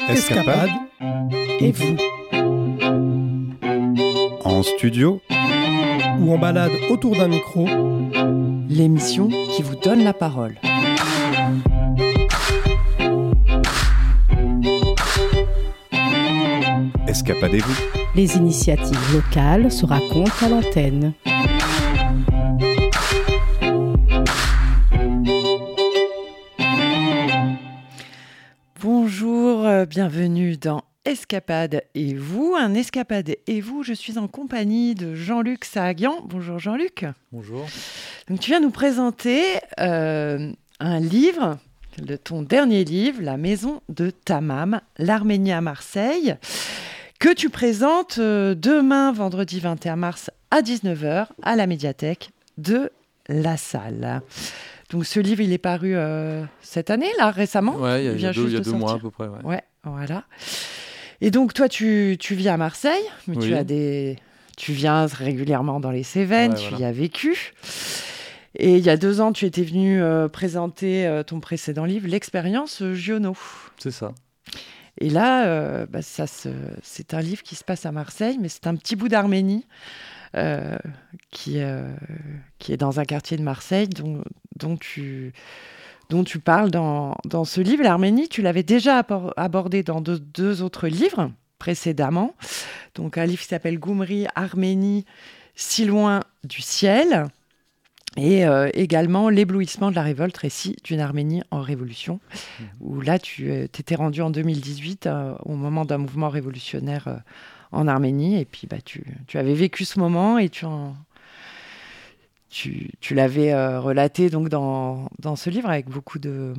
Escapade et vous. En studio Ou en balade autour d'un micro. L'émission qui vous donne la parole. Escapadez-vous. Les initiatives locales se racontent à l'antenne. Bonjour, bienvenue dans Escapade et vous. Un Escapade et vous, je suis en compagnie de Jean-Luc Sahaguian. Bonjour Jean-Luc. Bonjour. Donc tu viens nous présenter un livre, ton dernier livre, La maison de Tamam, l'Arménie à Marseille, que tu présentes demain, vendredi 21 mars à 19h à la médiathèque de La Salle. Donc ce livre, il est paru cette année, là, récemment. Ouais, il y a 2 mois à peu près. Ouais, voilà. Et donc toi, tu vis à Marseille, mais Oui. tu viens régulièrement dans les Cévennes, Ouais, tu voilà. y as vécu. Et il y a 2 ans, tu étais venu présenter ton précédent livre, L'expérience Giono. C'est ça. Et là, c'est un livre qui se passe à Marseille, mais c'est un petit bout d'Arménie qui est dans un quartier de Marseille dont tu parles dans ce livre. L'Arménie, tu l'avais déjà abordé dans deux autres livres précédemment. Donc un livre qui s'appelle Goumri, Arménie, si loin du ciel. Et également l'éblouissement de la révolte, récit d'une Arménie en révolution, où là tu t'étais rendu en 2018 au moment d'un mouvement révolutionnaire en Arménie, et puis tu avais vécu ce moment et tu l'avais relaté donc dans ce livre avec beaucoup de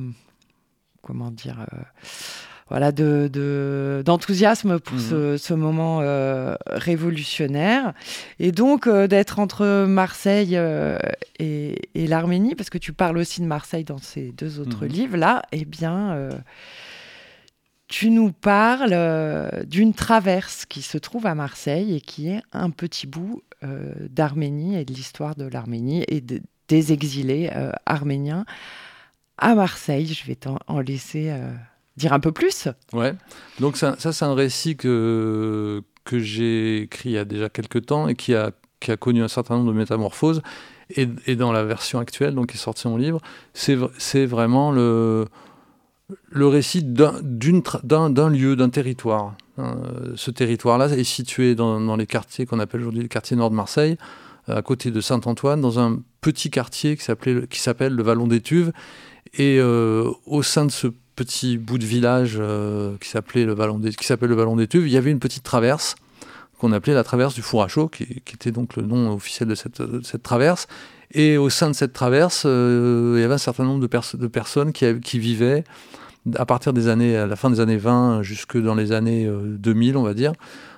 d'enthousiasme pour ce moment révolutionnaire. Et donc, d'être entre Marseille et l'Arménie, parce que tu parles aussi de Marseille dans ces 2 autres livres-là, eh bien, tu nous parles d'une traverse qui se trouve à Marseille et qui est un petit bout d'Arménie et de l'histoire de l'Arménie et des exilés arméniens à Marseille. Je vais t'en laisser... dire un peu plus. Ouais. Donc ça c'est un récit que j'ai écrit il y a déjà quelques temps et qui a connu un certain nombre de métamorphoses. Et dans la version actuelle, donc qui est sortie en livre, c'est vraiment le récit d'un lieu, d'un territoire. Ce territoire-là est situé dans les quartiers qu'on appelle aujourd'hui le quartier nord de Marseille, à côté de Saint-Antoine, dans un petit quartier qui s'appelle le Vallon des Tuves. Et au sein de ce petit bout de village qui s'appelle le Vallon des Tuves, il y avait une petite traverse qu'on appelait la traverse du Four à Chaux, qui était donc le nom officiel de cette traverse. Et au sein de cette traverse, il y avait un certain nombre de personnes qui vivaient à partir à la fin des années 20 jusque dans les années 2000, on va dire,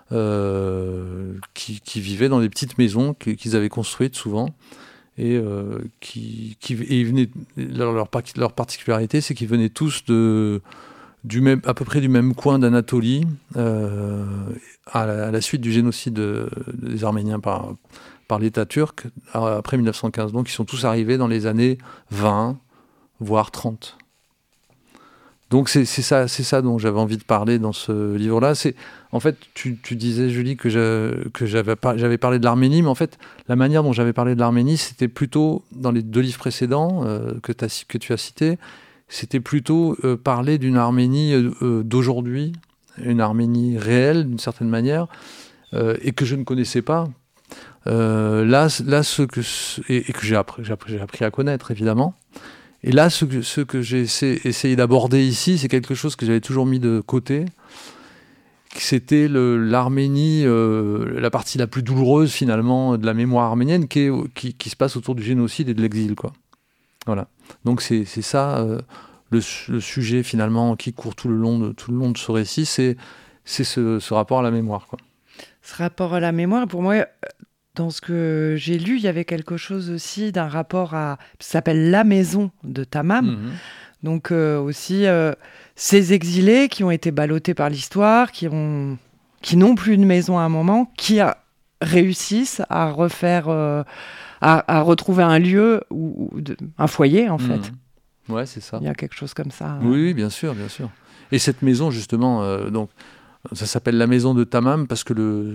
qui vivaient dans des petites maisons qu'ils avaient construites souvent. Et leur particularité, c'est qu'ils venaient tous à peu près du même coin d'Anatolie, à la suite du génocide des Arméniens par l'État turc après 1915. Donc ils sont tous arrivés dans les années 20, voire 30. Donc c'est ça dont j'avais envie de parler dans ce livre-là. En fait, tu disais, Julie, que j'avais parlé de l'Arménie, mais en fait, la manière dont j'avais parlé de l'Arménie, c'était plutôt, dans les 2 livres précédents que tu as cités, c'était plutôt parler d'une Arménie d'aujourd'hui, une Arménie réelle, d'une certaine manière, et que je ne connaissais pas. Et que j'ai appris à connaître, évidemment. Et là, ce que j'ai essayé d'aborder ici, c'est quelque chose que j'avais toujours mis de côté. C'était l'Arménie, la partie la plus douloureuse, finalement, de la mémoire arménienne, qui se passe autour du génocide et de l'exil, quoi. Voilà. Donc c'est ça, le sujet, finalement, qui court tout le long de ce récit, c'est ce rapport à la mémoire, quoi. Ce rapport à la mémoire, pour moi... Dans ce que j'ai lu, il y avait quelque chose aussi d'un rapport à... Ça s'appelle La maison de Tamam. Donc aussi, ces exilés qui ont été ballottés par l'histoire, qui n'ont plus de maison à un moment, qui réussissent à refaire... à retrouver un lieu, un foyer, en fait. Ouais, c'est ça. Il y a quelque chose comme ça. Oui, bien sûr, bien sûr. Et cette maison, justement, donc, ça s'appelle la maison de Tamam parce que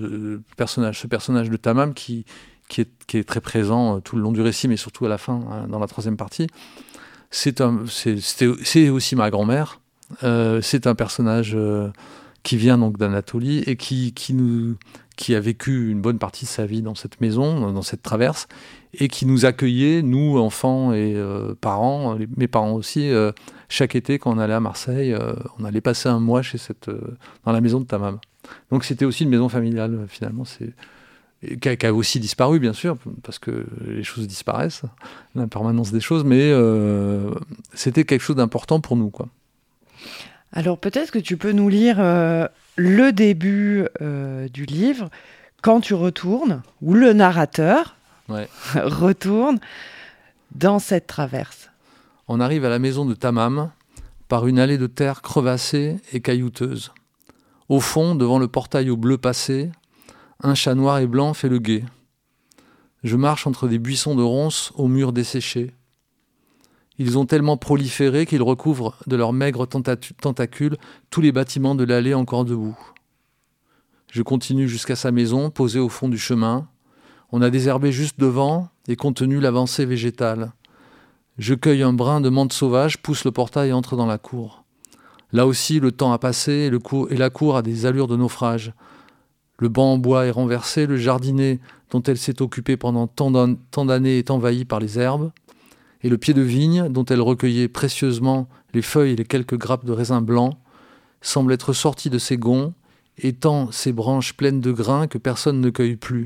ce personnage de Tamam qui est très présent tout le long du récit, mais surtout à la fin, dans la troisième partie, c'est aussi ma grand-mère. C'est un personnage qui vient donc d'Anatolie et qui a vécu une bonne partie de sa vie dans cette maison, dans cette traverse, et qui nous accueillait, nous, enfants et parents, mes parents aussi, chaque été quand on allait à Marseille, on allait passer un mois dans la maison de Tamam. Donc c'était aussi une maison familiale, finalement, qui a aussi disparu, bien sûr, parce que les choses disparaissent, l'impermanence des choses, mais c'était quelque chose d'important pour nous, quoi. Alors peut-être que tu peux nous lire le début du livre, quand tu retournes, ou le narrateur retourne dans cette traverse. On arrive à la maison de Tamam par une allée de terre crevassée et caillouteuse. Au fond, devant le portail au bleu passé, un chat noir et blanc fait le guet. Je marche entre des buissons de ronces aux murs desséchés. Ils ont tellement proliféré qu'ils recouvrent de leurs maigres tentacules tous les bâtiments de l'allée encore debout. Je continue jusqu'à sa maison, posée au fond du chemin. On a désherbé juste devant et contenu l'avancée végétale. Je cueille un brin de menthe sauvage, pousse le portail et entre dans la cour. Là aussi, le temps a passé et la cour a des allures de naufrage. Le banc en bois est renversé, le jardinet dont elle s'est occupée pendant tant d'années est envahi par les herbes, et le pied de vigne dont elle recueillait précieusement les feuilles et les quelques grappes de raisin blanc semble être sorti de ses gonds et tend ses branches pleines de grains que personne ne cueille plus.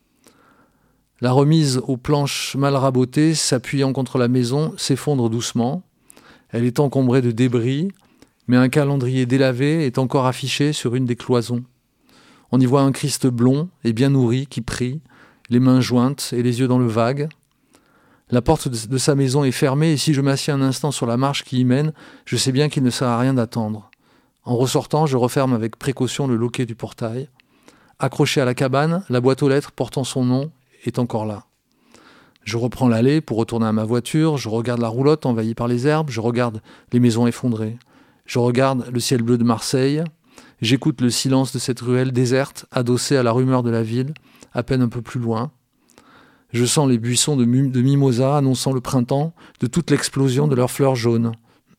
La remise aux planches mal rabotées, s'appuyant contre la maison, s'effondre doucement. Elle est encombrée de débris, mais un calendrier délavé est encore affiché sur une des cloisons. On y voit un Christ blond et bien nourri qui prie, les mains jointes et les yeux dans le vague. La porte de sa maison est fermée et si je m'assieds un instant sur la marche qui y mène, je sais bien qu'il ne sert à rien d'attendre. En ressortant, je referme avec précaution le loquet du portail. Accroché à la cabane, la boîte aux lettres portant son nom est encore là. Je reprends l'allée pour retourner à ma voiture, je regarde la roulotte envahie par les herbes, je regarde les maisons effondrées. Je regarde le ciel bleu de Marseille, j'écoute le silence de cette ruelle déserte adossée à la rumeur de la ville, à peine un peu plus loin. Je sens les buissons de mimosas annonçant le printemps de toute l'explosion de leurs fleurs jaunes.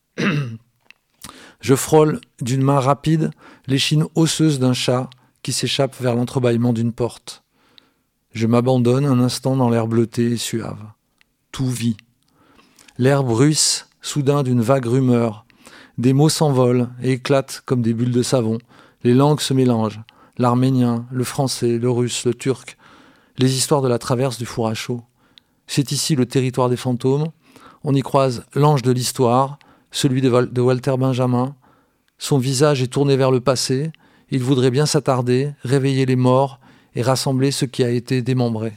Je frôle d'une main rapide l'échine osseuse d'un chat qui s'échappe vers l'entrebâillement d'une porte. Je m'abandonne un instant dans l'air bleuté et suave. Tout vit. L'air bruisse soudain d'une vague rumeur. Des mots s'envolent et éclatent comme des bulles de savon. Les langues se mélangent. L'arménien, le français, le russe, le turc. Les histoires de la traverse du four à chaud. C'est ici le territoire des fantômes. On y croise l'ange de l'histoire, celui de Walter Benjamin. Son visage est tourné vers le passé. Il voudrait bien s'attarder, réveiller les morts et rassembler ce qui a été démembré.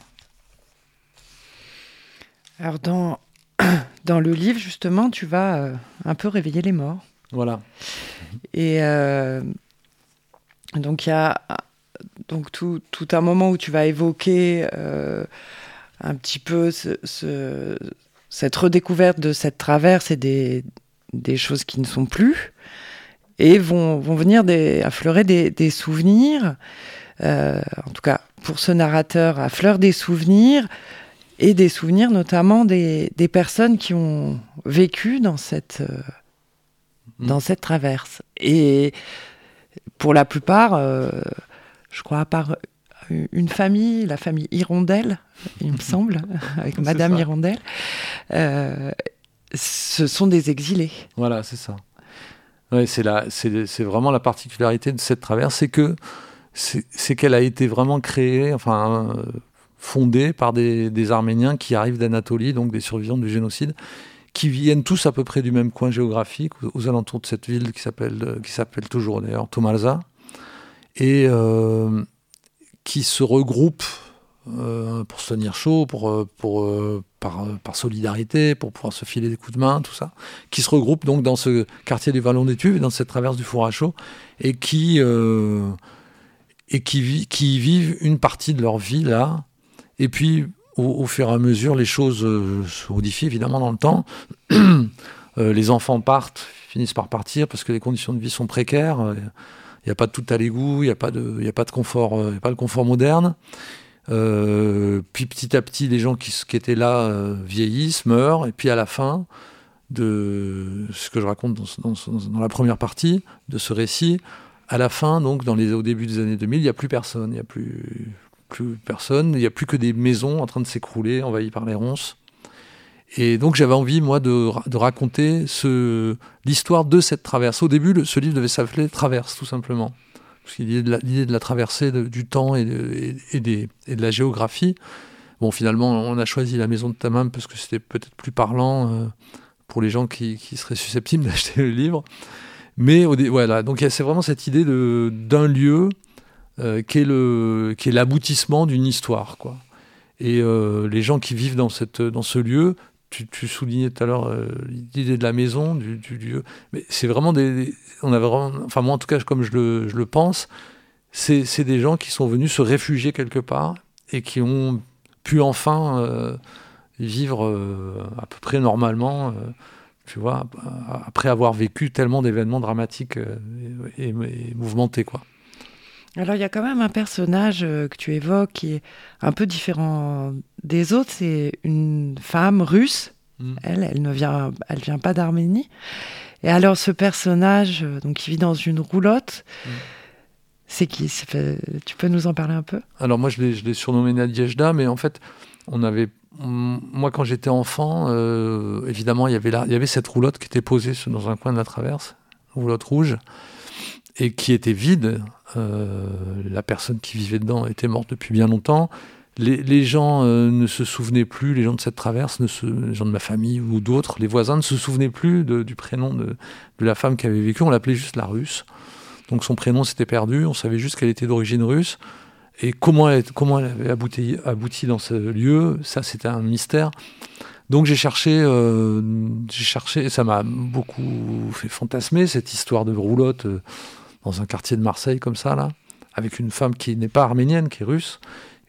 Alors dans le livre, justement, tu vas un peu réveiller les morts. Voilà. Et donc il y a tout un moment où tu vas évoquer un petit peu cette redécouverte de cette traverse et des choses qui ne sont plus, et vont venir affleurer des souvenirs. En tout cas, pour ce narrateur, affleure des souvenirs, et des souvenirs notamment des personnes qui ont vécu dans cette traverse. Et pour la plupart, je crois, à part une famille, la famille Hirondelle, il me semble, avec Madame Hirondelle, ce sont des exilés. Voilà, c'est ça. Ouais, c'est vraiment la particularité de cette traverse, c'est qu'elle a été vraiment créée, fondée par des Arméniens qui arrivent d'Anatolie, donc des survivants du génocide, qui viennent tous à peu près du même coin géographique, aux alentours de cette ville qui s'appelle toujours d'ailleurs Tomarza, et qui se regroupent pour se tenir chaud, par solidarité, pour pouvoir se filer des coups de main, tout ça, qui se regroupent donc dans ce quartier du Vallon des Tuves, dans cette traverse du four à chaud, et qui vivent une partie de leur vie là. Et puis, au fur et à mesure, les choses se modifient évidemment dans le temps. Les enfants partent finissent par partir parce que les conditions de vie sont précaires. Il n'y a pas de tout à l'égout, il n'y a pas de confort, il n'y a pas de confort moderne. Puis petit à petit, les gens qui étaient là vieillissent, meurent, et puis à la fin de ce que je raconte dans la première partie de ce récit, à la fin, donc au début des années 2000, il n'y a plus personne, il n'y a plus personne, il n'y a plus que des maisons en train de s'écrouler, envahies par les ronces. Et donc j'avais envie, moi, de raconter l'histoire de cette traversée. Au début, ce livre devait s'appeler Traverse, tout simplement. Parce qu'il y a l'idée de la traversée du temps et de la géographie. Bon, finalement, on a choisi la maison de Tamam parce que c'était peut-être plus parlant pour les gens qui seraient susceptibles d'acheter le livre. Mais voilà, donc c'est vraiment cette idée d'un lieu qui est l'aboutissement d'une histoire, quoi. Et les gens qui vivent dans ce lieu, tu soulignais tout à l'heure l'idée de la maison, du lieu, mais c'est vraiment on avait vraiment, enfin moi en tout cas comme je le pense, c'est des gens qui sont venus se réfugier quelque part et qui ont pu enfin vivre à peu près normalement, tu vois, après avoir vécu tellement d'événements dramatiques et mouvementés, quoi. Alors, il y a quand même un personnage que tu évoques qui est un peu différent des autres. C'est une femme russe. Elle ne vient pas d'Arménie. Et alors, ce personnage, donc, qui vit dans une roulotte, c'est qui ? Tu peux nous en parler un peu ? Alors, moi, je l'ai surnommé Nadiejda, mais en fait, moi, quand j'étais enfant, évidemment, il y avait cette roulotte qui était posée dans un coin de la traverse, roulotte rouge, et qui était vide. La personne qui vivait dedans était morte depuis bien longtemps. Les gens ne se souvenaient plus, les gens de cette traverse, les gens de ma famille ou d'autres, les voisins ne se souvenaient plus du prénom de la femme qui avait vécu. On l'appelait juste la Russe. Donc son prénom s'était perdu, on savait juste qu'elle était d'origine russe. Et comment elle avait abouti dans ce lieu, ça c'était un mystère. Donc j'ai cherché, et ça m'a beaucoup fait fantasmer, cette histoire de roulotte dans un quartier de Marseille comme ça, là, avec une femme qui n'est pas arménienne, qui est russe. Pourquoi ?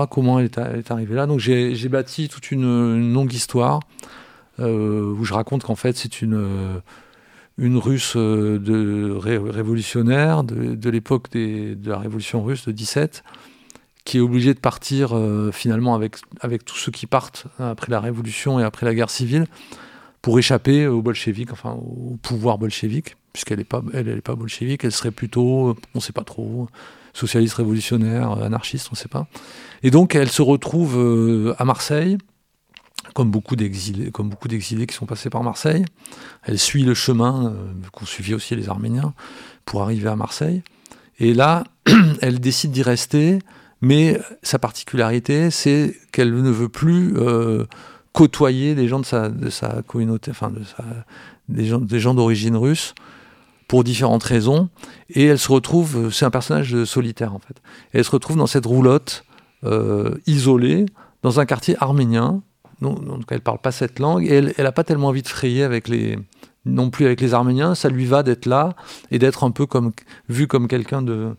Comment elle est arrivée là ? Donc j'ai bâti toute une longue histoire où je raconte qu'en fait c'est une Russe révolutionnaire de l'époque de la Révolution russe de 17, qui est obligée de partir finalement avec tous ceux qui partent après la Révolution et après la guerre civile pour échapper aux bolcheviks, enfin au pouvoir bolchevique, puisqu'elle n'est pas bolchevique, elle serait plutôt, on ne sait pas trop, socialiste révolutionnaire, anarchiste, on ne sait pas. Et donc elle se retrouve à Marseille, comme beaucoup d'exilés qui sont passés par Marseille. Elle suit le chemin qu'ont suivi aussi les Arméniens pour arriver à Marseille. Et là, elle décide d'y rester, mais sa particularité, c'est qu'elle ne veut plus côtoyer des gens de sa communauté, enfin des gens d'origine russe, pour différentes raisons. Et elle se retrouve, c'est un personnage solitaire en fait, et elle se retrouve dans cette roulotte isolée, dans un quartier arménien. Donc elle ne parle pas cette langue, et elle n'a pas tellement envie de frayer non plus avec les Arméniens. Ça lui va d'être là et d'être un peu vu comme quelqu'un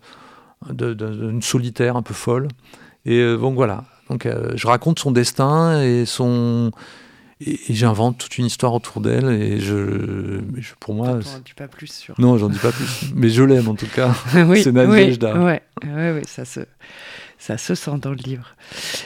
d'une solitaire un peu folle. Et donc voilà. Donc je raconte son destin et j'invente toute une histoire autour d'elle. Et pour moi, t'en dis pas plus sur. Non, j'en dis pas plus. Mais je l'aime en tout cas. Oui, c'est Nadiejda. Oui, ça se sent dans le livre.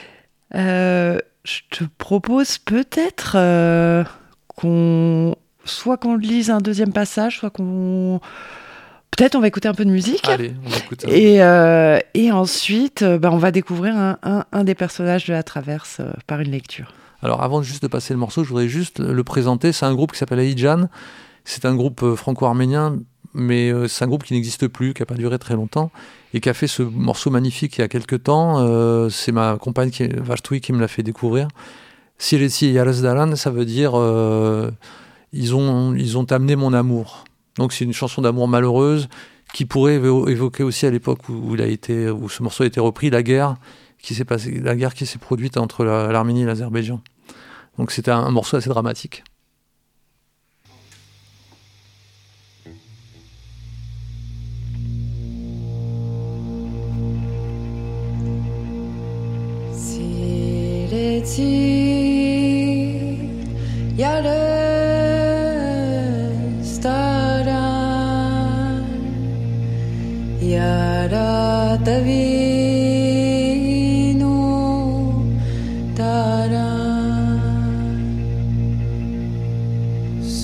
Je te propose peut-être qu'on le lise un deuxième passage, soit peut-être on va écouter un peu de musique. Allez, on va écouter. Et ensuite, on va découvrir un des personnages de la traverse par une lecture. Alors avant juste de passer le morceau, je voudrais juste le présenter. C'est un groupe qui s'appelle Aïdjan. C'est un groupe franco-arménien, mais c'est un groupe qui n'existe plus, qui n'a pas duré très longtemps, et qui a fait ce morceau magnifique il y a quelques temps. C'est ma compagne Vashtoui qui me l'a fait découvrir. Sireti Yaresdaran, ça veut dire ils ont amené mon amour. Donc c'est une chanson d'amour malheureuse qui pourrait évoquer aussi à l'époque où ce morceau a été repris, la guerre qui s'est produite entre l'Arménie et l'Azerbaïdjan. Donc c'était un morceau assez dramatique. Y'a le star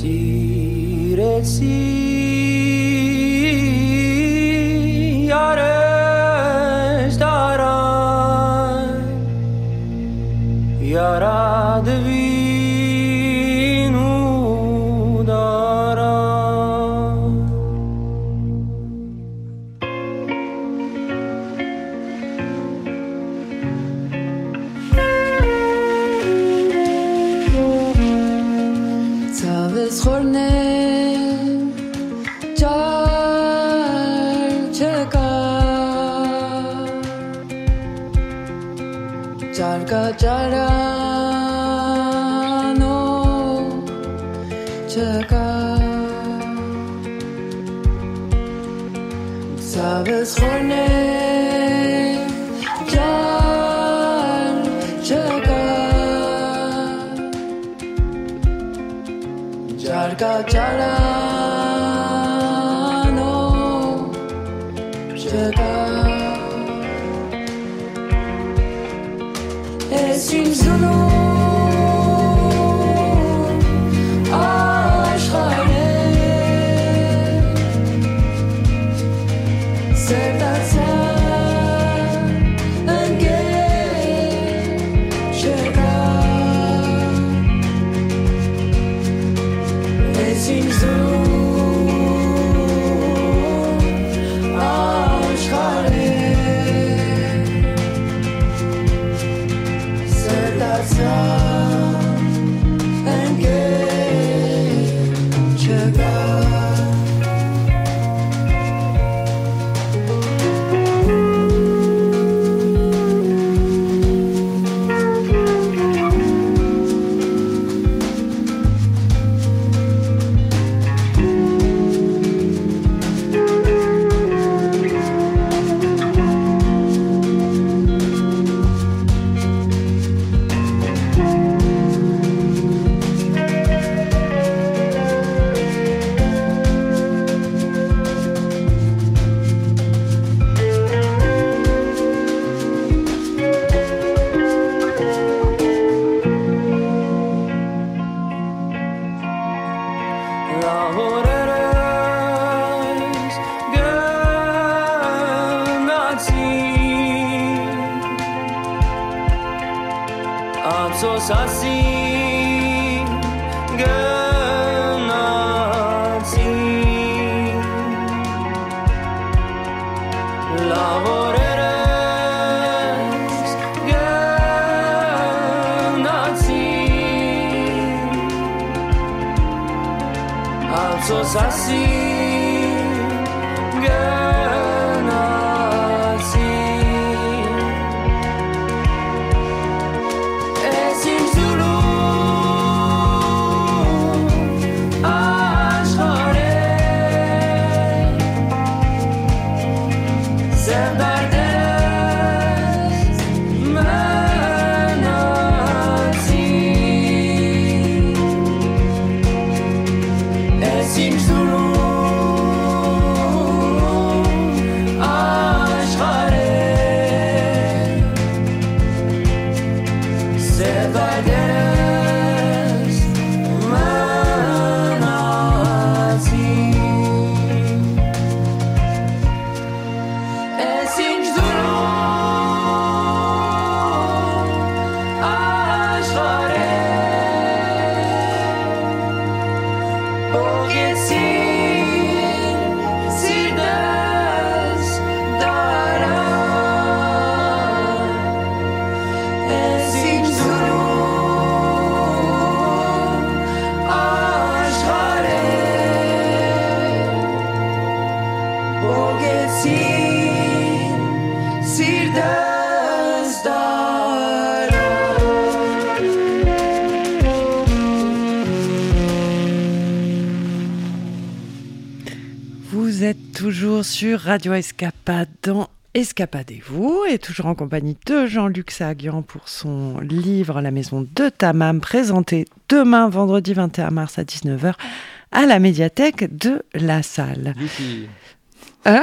Vous êtes toujours sur Radio Escapade dans Escapadez-vous et toujours en compagnie de Jean-Luc Saguian pour son livre La maison de Tamam, présenté demain vendredi 21 mars à 19h à la médiathèque de La Salle. Youpi. Hein ?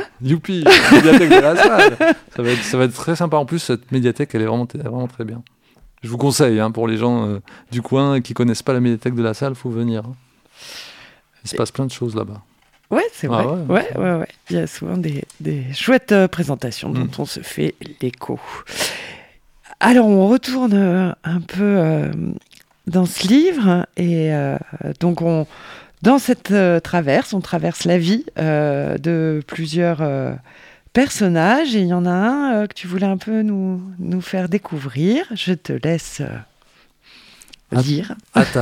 Youpi, la médiathèque de La Salle. Ça va être très sympa. En plus, cette médiathèque, elle est vraiment très bien. Je vous conseille, pour les gens du coin qui connaissent pas la médiathèque de La Salle, faut venir. Il se passe plein de choses là-bas. Ouais, c'est vrai. Ouais. Ouais. Il y a souvent des chouettes présentations dont on se fait l'écho. Alors, on retourne un peu dans ce livre. Et donc, dans cette traverse, on traverse la vie de plusieurs personnages. Et il y en a un que tu voulais un peu nous faire découvrir. Je te laisse lire.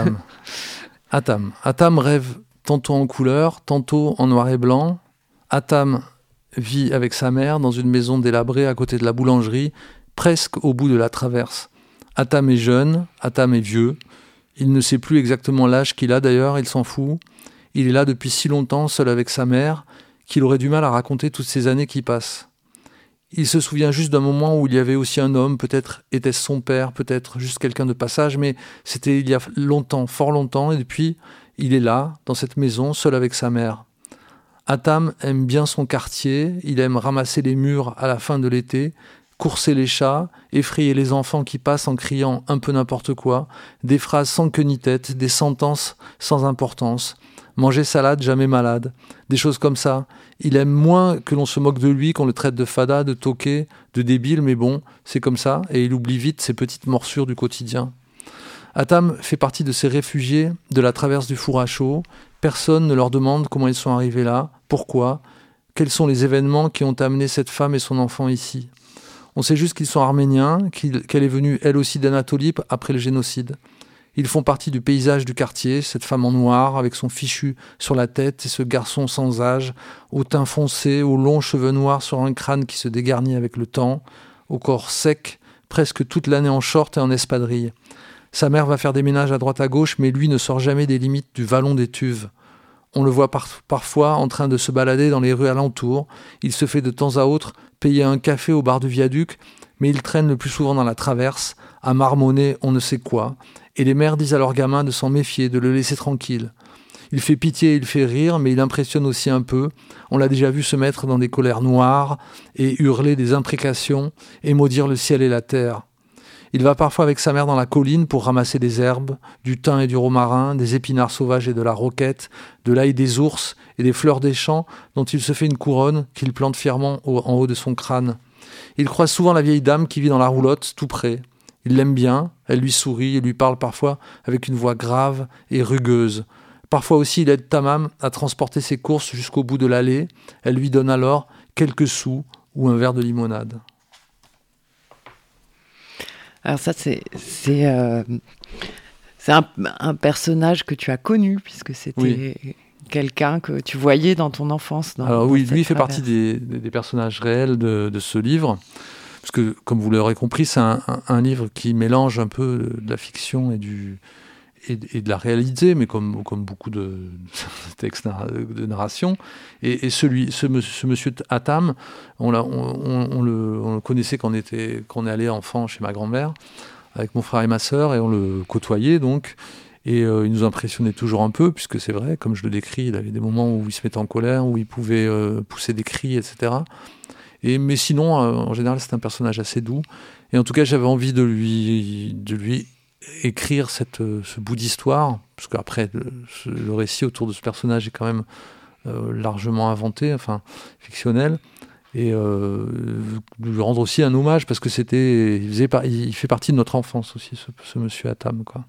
Atam rêve tantôt en couleur, tantôt en noir et blanc. Atam vit avec sa mère dans une maison délabrée à côté de la boulangerie, presque au bout de la traverse. Atam est jeune, Atam est vieux. Il ne sait plus exactement l'âge qu'il a d'ailleurs, il s'en fout. Il est là depuis si longtemps, seul avec sa mère, qu'il aurait du mal à raconter toutes ces années qui passent. Il se souvient juste d'un moment où il y avait aussi un homme, peut-être était-ce son père, peut-être juste quelqu'un de passage, mais c'était il y a longtemps, fort longtemps, et depuis, il est là, dans cette maison, seul avec sa mère. Atam aime bien son quartier, il aime ramasser les murs à la fin de l'été, courser les chats, effrayer les enfants qui passent en criant un peu n'importe quoi, des phrases sans queue ni tête, des sentences sans importance, manger salade, jamais malade, des choses comme ça. Il aime moins que l'on se moque de lui, qu'on le traite de fada, de toqué, de débile, mais bon, c'est comme ça, et il oublie vite ces petites morsures du quotidien. Atam fait partie de ces réfugiés de la traverse du four à chaud. Personne ne leur demande comment ils sont arrivés là, pourquoi, quels sont les événements qui ont amené cette femme et son enfant ici. On sait juste qu'ils sont arméniens, qu'elle est venue elle aussi d'Anatolie après le génocide. Ils font partie du paysage du quartier, cette femme en noir avec son fichu sur la tête et ce garçon sans âge, au teint foncé, aux longs cheveux noirs sur un crâne qui se dégarnit avec le temps, au corps sec, presque toute l'année en short et en espadrille. Sa mère va faire des ménages à droite à gauche, mais lui ne sort jamais des limites du vallon des Tuves. On le voit parfois en train de se balader dans les rues alentours. Il se fait de temps à autre payer un café au bar du viaduc, mais il traîne le plus souvent dans la traverse, à marmonner on ne sait quoi, et les mères disent à leurs gamins de s'en méfier, de le laisser tranquille. Il fait pitié, il fait rire, mais il impressionne aussi un peu. On l'a déjà vu se mettre dans des colères noires et hurler des imprécations et maudire le ciel et la terre. Il va parfois avec sa mère dans la colline pour ramasser des herbes, du thym et du romarin, des épinards sauvages et de la roquette, de l'ail des ours et des fleurs des champs dont il se fait une couronne qu'il plante fièrement en haut de son crâne. Il croise souvent la vieille dame qui vit dans la roulotte, tout près. Il l'aime bien, elle lui sourit et lui parle parfois avec une voix grave et rugueuse. Parfois aussi, il aide Tamam à transporter ses courses jusqu'au bout de l'allée. Elle lui donne alors quelques sous ou un verre de limonade. Alors ça, c'est un personnage que tu as connu, puisque c'était quelqu'un que tu voyais dans ton enfance. Alors oui, lui fait partie des personnages réels de ce livre, parce que, comme vous l'aurez compris, c'est un livre qui mélange un peu de la fiction et de la réalité, mais comme beaucoup de textes de narration. Et ce monsieur Atam, on le connaissait quand on est allé enfant chez ma grand-mère, avec mon frère et ma sœur, et on le côtoyait donc. Et il nous impressionnait toujours un peu, puisque c'est vrai, comme je le décris, il avait des moments où il se mettait en colère, où il pouvait pousser des cris, etc. Mais sinon, en général, c'est un personnage assez doux. Et en tout cas, j'avais envie de lui écrire ce bout d'histoire, parce qu'après, le récit autour de ce personnage est quand même largement inventé, enfin fictionnel, et lui rendre aussi un hommage, parce que il fait partie de notre enfance aussi, ce monsieur Atam, quoi.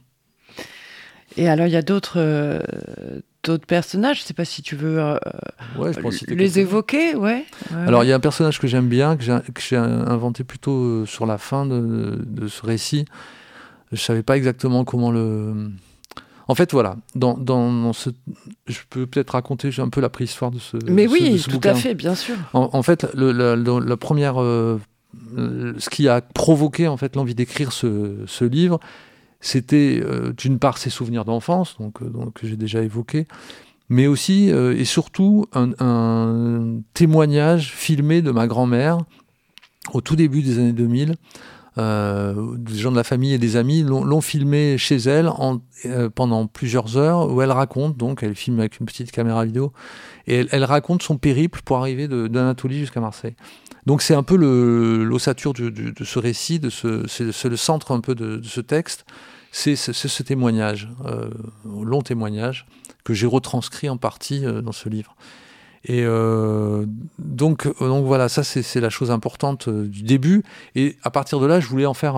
Et alors, il y a d'autres personnages, je ne sais pas si tu veux les évoquer. Ouais. Alors, il y a un personnage que j'aime bien, que j'ai inventé plutôt sur la fin de ce récit. Je ne savais pas exactement comment le... En fait, voilà, je peux peut-être raconter un peu la préhistoire de ce bouquin. Mais oui, tout à fait, bien sûr. En fait, la première... ce qui a provoqué en fait, l'envie d'écrire ce livre, c'était d'une part ses souvenirs d'enfance, donc que j'ai déjà évoqués, mais aussi et surtout un témoignage filmé de ma grand-mère au tout début des années 2000. Des gens de la famille et des amis l'ont filmé chez elle pendant plusieurs heures, où elle raconte, donc elle filme avec une petite caméra vidéo, et elle raconte son périple pour arriver d'Anatolie jusqu'à Marseille. Donc c'est un peu l'ossature de ce récit, c'est le centre un peu de ce texte, c'est ce témoignage, long témoignage, que j'ai retranscrit en partie dans ce livre. Et donc voilà, ça c'est la chose importante du début. Et à partir de là, je voulais en faire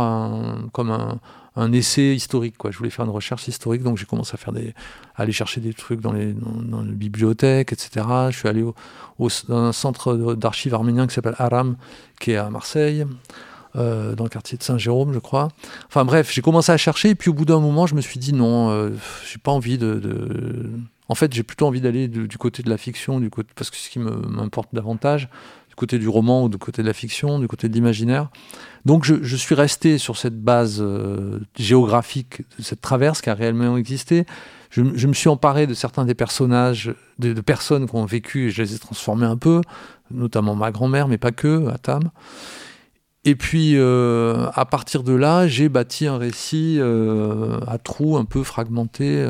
un essai historique, quoi. Je voulais faire une recherche historique, donc j'ai commencé à aller chercher des trucs dans les bibliothèques, etc. Je suis allé dans un centre d'archives arménien qui s'appelle Aram, qui est à Marseille, dans le quartier de Saint-Jérôme, je crois. Enfin bref, j'ai commencé à chercher, et puis au bout d'un moment, je me suis dit non, j'ai pas envie En fait, j'ai plutôt envie d'aller du côté de la fiction, parce que c'est ce qui m'importe davantage, du côté du roman ou du côté de la fiction, du côté de l'imaginaire. Donc je suis resté sur cette base géographique de cette traverse qui a réellement existé. Je me suis emparé de certains des personnages, de personnes qui ont vécu, et je les ai transformés un peu, notamment ma grand-mère, mais pas que, Atam. Et puis, à partir de là, j'ai bâti un récit à trous, un peu fragmenté.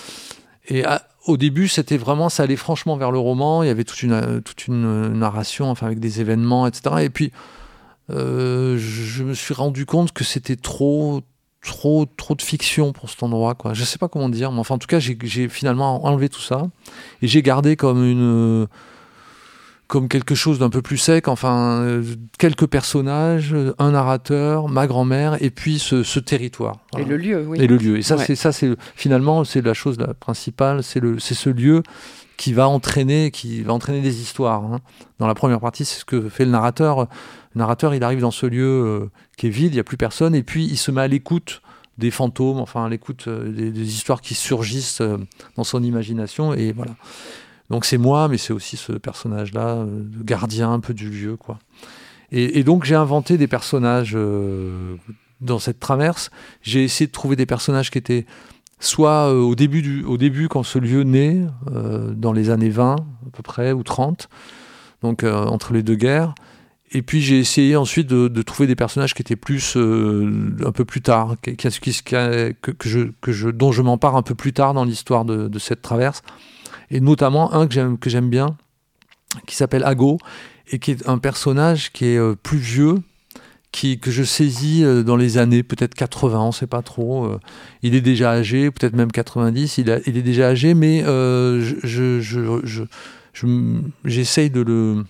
Au début, ça allait franchement vers le roman. Il y avait toute une narration, enfin avec des événements, etc. Et puis, je me suis rendu compte que c'était trop de fiction pour cet endroit, quoi. Je sais pas comment dire, mais enfin, en tout cas, j'ai finalement enlevé tout ça et j'ai gardé comme quelque chose d'un peu plus sec, enfin, quelques personnages, un narrateur, ma grand-mère, et puis ce territoire. Voilà. Et le lieu, oui. Et le lieu. Et ça, ouais. c'est finalement, c'est la chose principale, c'est ce lieu qui va entraîner des histoires. Hein. Dans la première partie, c'est ce que fait le narrateur. Le narrateur, il arrive dans ce lieu qui est vide, il n'y a plus personne, et puis il se met à l'écoute des fantômes, enfin, à l'écoute des histoires qui surgissent dans son imagination, et voilà. Donc c'est moi, mais c'est aussi ce personnage-là, de gardien un peu du lieu, quoi. Et donc j'ai inventé des personnages dans cette traverse. J'ai essayé de trouver des personnages qui étaient soit au début quand ce lieu naît, dans les années 20 à peu près, ou 30, donc entre les deux guerres. Et puis j'ai essayé ensuite de trouver des personnages qui étaient plus un peu plus tard, dont je m'empare un peu plus tard dans l'histoire de cette traverse. Et notamment un que j'aime bien, qui s'appelle Ago, et qui est un personnage qui est plus vieux, que je saisis dans les années peut-être 80, on ne sait pas trop. Il est déjà âgé, peut-être même 90, il est déjà âgé, mais j'essaye de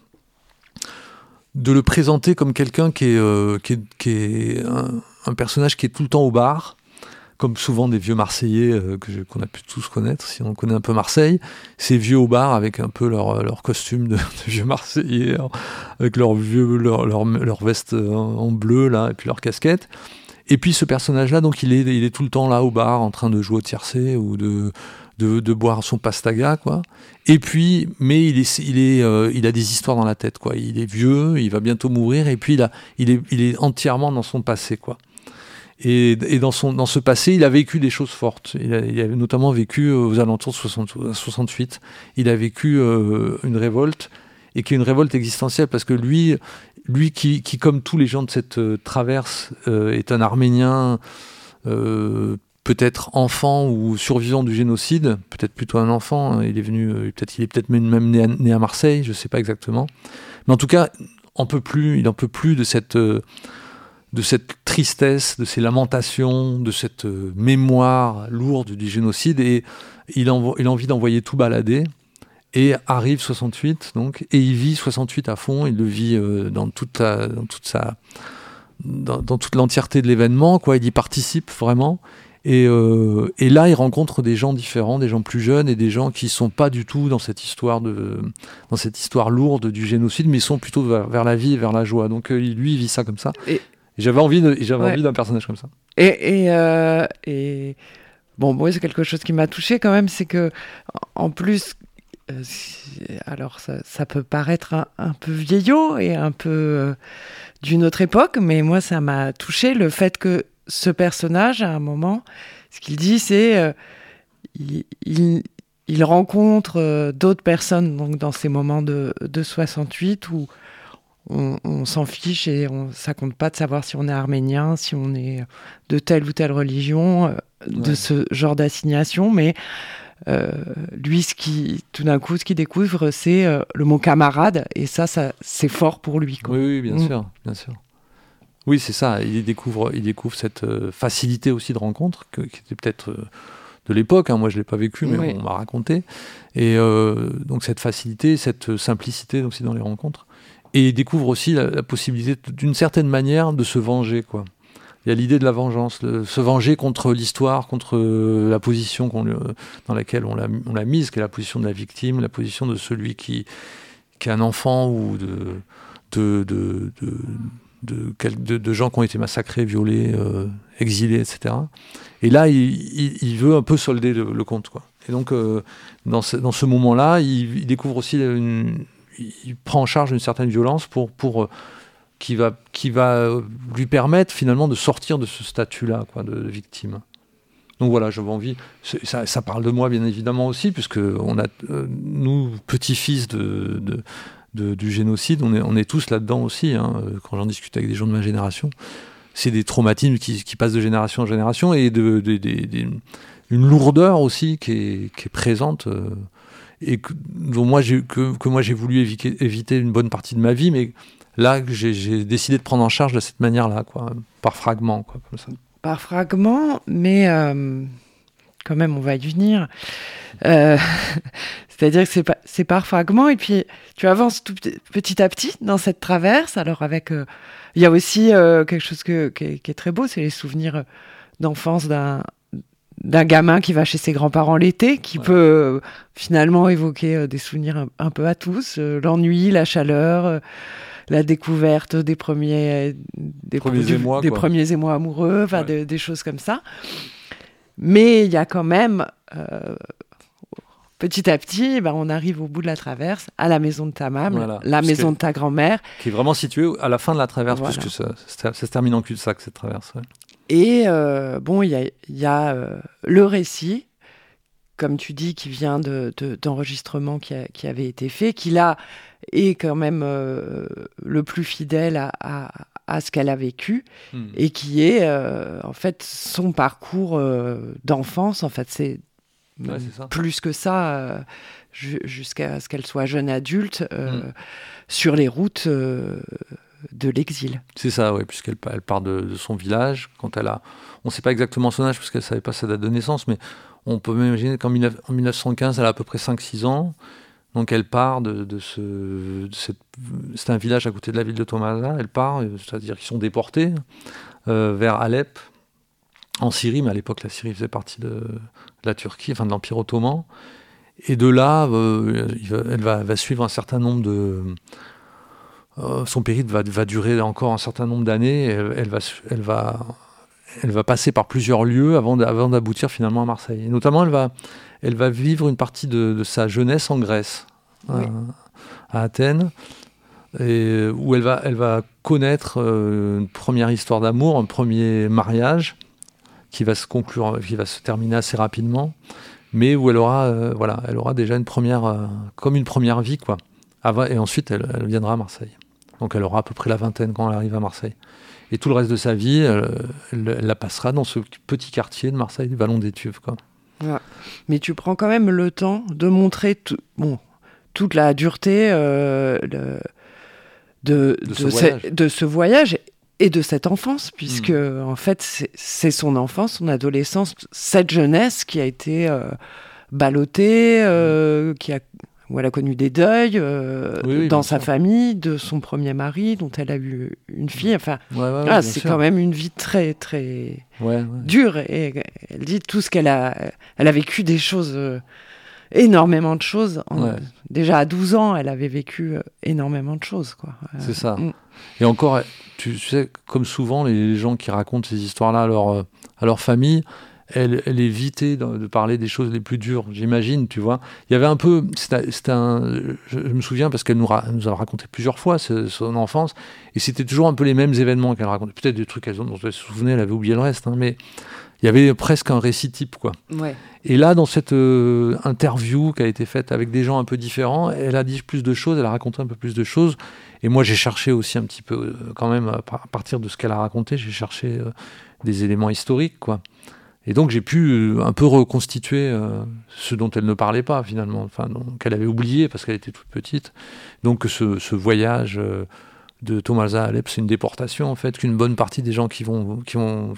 le présenter comme quelqu'un qui est un personnage qui est tout le temps au bar, comme souvent des vieux Marseillais qu'on a pu tous connaître, si on connaît un peu Marseille, ces vieux au bar avec un peu leur costume de vieux Marseillais, avec leur veste en bleu, là, et puis leur casquette. Et puis ce personnage-là, donc il est tout le temps là au bar, en train de jouer au tiercé ou de boire son pastaga, quoi. Et puis, mais il a des histoires dans la tête, quoi. Il est vieux, il va bientôt mourir, et puis il est entièrement dans son passé, quoi. Et dans ce passé, il a vécu des choses fortes. Il avait notamment vécu aux alentours de 68. Il a vécu une révolte, et qui est une révolte existentielle, parce que lui qui comme tous les gens de cette traverse, est un Arménien, peut-être enfant ou survivant du génocide, peut-être plutôt un enfant. Hein. Il est peut-être même né à Marseille, je ne sais pas exactement. Mais en tout cas, il n'en peut plus de cette tristesse, de ces lamentations, de cette mémoire lourde du génocide, et il a envie d'envoyer tout balader, et arrive 68, donc, et il vit 68 à fond, il le vit dans toute l'entièreté de l'événement, quoi. Il y participe vraiment, et là il rencontre des gens différents, des gens plus jeunes, et des gens qui sont pas du tout dans cette histoire lourde du génocide, mais ils sont plutôt vers la vie et vers la joie. Donc lui il vit ça comme ça. Et j'avais envie d'un personnage comme ça. Et bon, moi, c'est quelque chose qui m'a touchée quand même, c'est que, en plus, alors ça peut paraître un peu vieillot et un peu d'une autre époque, mais moi, ça m'a touchée le fait que ce personnage, à un moment, ce qu'il dit, c'est il rencontre d'autres personnes, donc dans ces moments de 68 où on s'en fiche et ça compte pas de savoir si on est arménien, si on est de telle ou telle religion, de ce genre d'assignation, mais lui, tout d'un coup, ce qu'il découvre, c'est le mot camarade, et ça c'est fort pour lui, quoi. Oui, bien sûr, bien sûr. Oui, c'est ça. Il découvre cette facilité aussi de rencontre qui était peut-être de l'époque. Moi, je l'ai pas vécu, mais Oui. on m'a raconté. Et donc cette facilité, cette simplicité, donc c'est dans les rencontres. Et il découvre aussi la possibilité, d'une certaine manière, de se venger, quoi. Il y a l'idée de la vengeance, se venger contre l'histoire, contre la position dans laquelle on l'a mise, qui est la position de la victime, la position de celui qui est un enfant ou de gens qui ont été massacrés, violés, exilés, etc. Et là, il veut un peu solder le compte, quoi. Et donc, dans ce moment-là, il découvre aussi il prend en charge une certaine violence qui va lui permettre finalement de sortir de ce statut-là, quoi, de victime. Donc voilà, j'avais envie. Ça parle de moi, bien évidemment aussi, puisque nous, petits-fils du génocide, on est tous là-dedans aussi. Quand j'en discute avec des gens de ma génération, c'est des traumatismes qui passent de génération en génération et une lourdeur aussi qui est présente et que moi j'ai voulu éviter une bonne partie de ma vie, mais là j'ai décidé de prendre en charge de cette manière-là, quoi, par fragments, quoi, comme ça. Par fragments, mais quand même on va y venir. C'est-à-dire que c'est par fragments, et puis tu avances petit à petit dans cette traverse. Alors il y a aussi quelque chose qui est très beau, c'est les souvenirs d'enfance d'un gamin qui va chez ses grands-parents l'été, qui peut finalement évoquer des souvenirs un peu à tous, l'ennui, la chaleur, la découverte des premiers émois amoureux, des choses comme ça. Mais il y a quand même, petit à petit, on arrive au bout de la traverse, à la maison de ta maman, maison de ta grand-mère. Qui est vraiment située à la fin de la traverse, puisque ça se termine en cul-de-sac, cette traverse. Ouais. Et il y a le récit, comme tu dis, qui vient d'enregistrements qui avaient été faits, qui là est quand même le plus fidèle à ce qu'elle a vécu, et qui est en fait son parcours d'enfance. En fait, c'est plus que ça, jusqu'à ce qu'elle soit jeune adulte, sur les routes de l'exil. C'est ça, oui, puisqu'elle part de son village. On ne sait pas exactement son âge, parce qu'elle ne savait pas sa date de naissance, mais on peut même imaginer qu'en 1975, elle a à peu près 5-6 ans. Donc elle part c'est un village à côté de la ville de Tomasa. Elle part, c'est-à-dire qu'ils sont déportés vers Alep, en Syrie, mais à l'époque la Syrie faisait partie de la Turquie, enfin de l'Empire ottoman. Et de là, elle va suivre un certain nombre de... son périple va durer encore un certain nombre d'années. Elle va passer par plusieurs lieux avant d'aboutir finalement à Marseille. Et notamment, elle va vivre une partie de sa jeunesse en Grèce, à Athènes, et où elle va connaître une première histoire d'amour, un premier mariage qui va se terminer assez rapidement, mais où elle aura déjà une première vie, quoi. Et ensuite, elle viendra à Marseille. Donc elle aura à peu près la vingtaine quand elle arrive à Marseille. Et tout le reste de sa vie, elle la passera dans ce petit quartier de Marseille, du Vallon d'Étuve, quoi. Ouais. Mais tu prends quand même le temps de montrer toute la dureté de ce voyage et de cette enfance, puisque en fait c'est son enfance, son adolescence, cette jeunesse qui a été ballottée, où elle a connu des deuils dans sa famille, de son premier mari, dont elle a eu une fille. Enfin, c'est quand même une vie très, très dure. Et elle dit tout ce qu'elle a... Elle a vécu des choses, énormément de choses. Déjà à 12 ans, elle avait vécu énormément de choses, quoi. C'est ça. Et encore, tu sais, comme souvent, les gens qui racontent ces histoires-là à leur famille... Elle évitait de parler des choses les plus dures, j'imagine, tu vois. Il y avait un peu... je me souviens, parce qu'elle nous a raconté plusieurs fois son enfance, et c'était toujours un peu les mêmes événements qu'elle racontait. Peut-être des trucs dont elle se souvenait, elle avait oublié le reste, mais il y avait presque un récit type, quoi. Ouais. Et là, dans cette interview qui a été faite avec des gens un peu différents, elle a dit plus de choses, elle a raconté un peu plus de choses, et moi j'ai cherché aussi un petit peu, quand même, à partir de ce qu'elle a raconté, j'ai cherché des éléments historiques, quoi. Et donc j'ai pu un peu reconstituer ce dont elle ne parlait pas finalement, qu'elle avait oublié parce qu'elle était toute petite. Donc ce voyage de Tomasa à Alep, c'est une déportation en fait, qu'une bonne partie des gens qui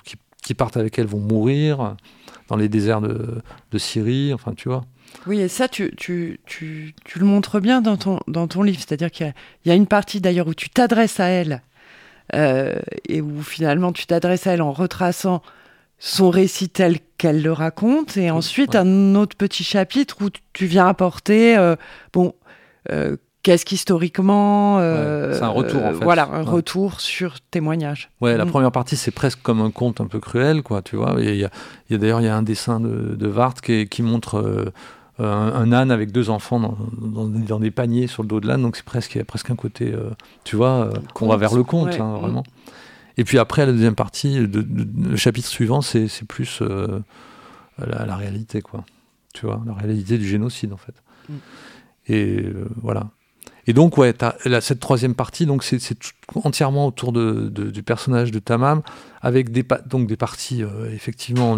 qui partent avec elle vont mourir dans les déserts de Syrie, enfin, tu vois. Oui, et ça, tu le montres bien dans ton livre. C'est-à-dire qu'il y a une partie, d'ailleurs, où tu t'adresses à elle et où, finalement, tu t'adresses à elle en retraçant son récit tel qu'elle le raconte. Et ensuite, un autre petit chapitre où tu viens apporter... qu'est-ce qu'historiquement... c'est un retour, en fait. Voilà, un retour sur témoignage. Ouais, la première partie, c'est presque comme un conte un peu cruel, quoi, tu vois. D'ailleurs, il y a un dessin de Ward qui montre un âne avec 2 enfants dans des paniers sur le dos de l'âne, donc il y a presque un côté, tu vois, qu'on va vers le conte, vraiment. Et puis après, la deuxième partie, le chapitre suivant, c'est plus la réalité, quoi. Tu vois, la réalité du génocide, en fait. Et voilà. Et donc, cette troisième partie, donc c'est entièrement autour du personnage de Tamam, avec des parties, effectivement,